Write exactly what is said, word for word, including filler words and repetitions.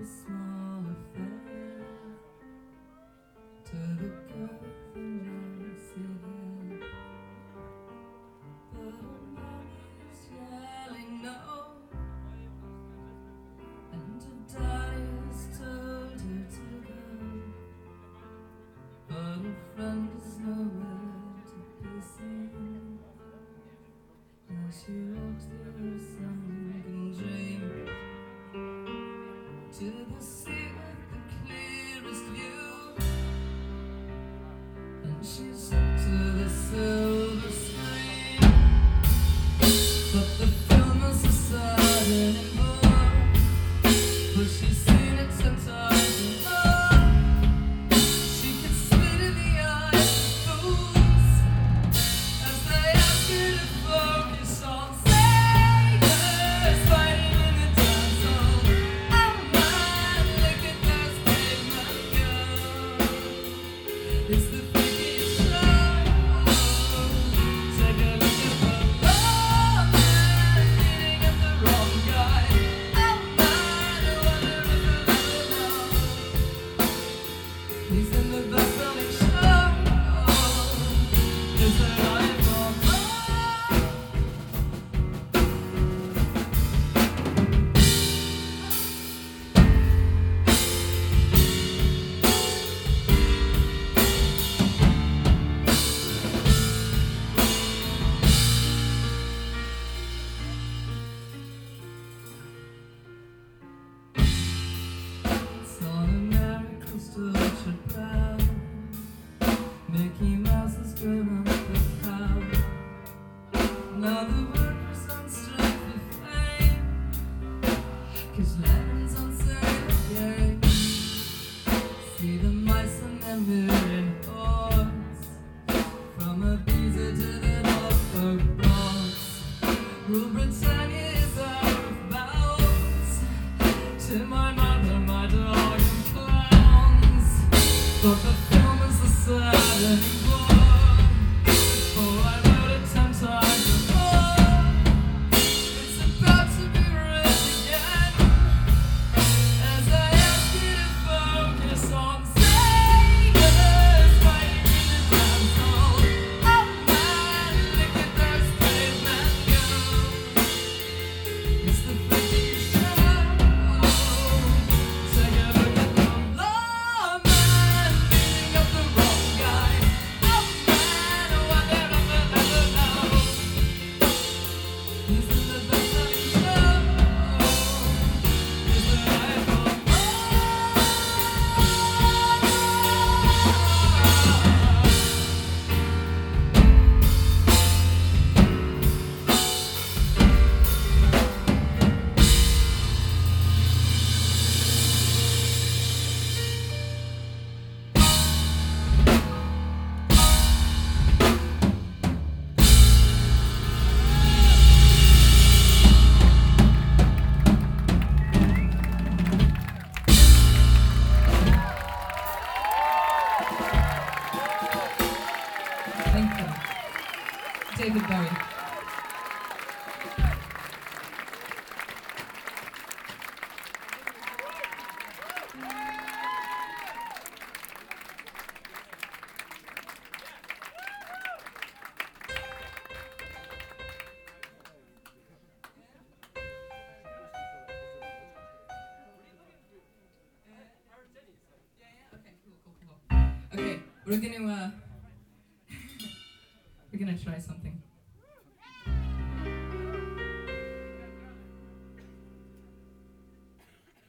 a small affair to the girl from Mexico, but her mommy's yelling no, and her daddy's told her to go, but her friend is nowhere to be seen. Now she walks through her sunken dream to the sea with the clearest view, and she's up to the silver screen, but the film is so sad anymore, but she's seen it ten times before. She can spit in the eyes of fools as they ask her to focus on sailors fighting in the dance hall. Oh man, look at those cavemen go. It's the freakiest show. Take a look at the oh man, beating up the wrong guy. Oh man, I wonder if he'll ever know he's in the best-selling show. Is there life on Saw an American structured proud. Mickey Mouse has driven up the crowd. Now the workers on strike for fame, 'cause Lennon's on sale again. See the mice and their myriad hordes, from Ibiza to the Norfolk Bronx. Rule Britannia is out of bounds, to my mother, my dog, and clowns. But the film is the sad anymore, for I wrote it ten times before. It's about to be written again, as I ask you to focus on sailors fighting in the dance hall. Oh man, look at those cavemen go. It's the freakiest show. Take a look at the lawman beating up the wrong guy. Oh man, I wonder if he'll ever know he's in the best-selling show. Is there life on Thank you. David Bowie. Okay, we're gonna uh, we're gonna try something.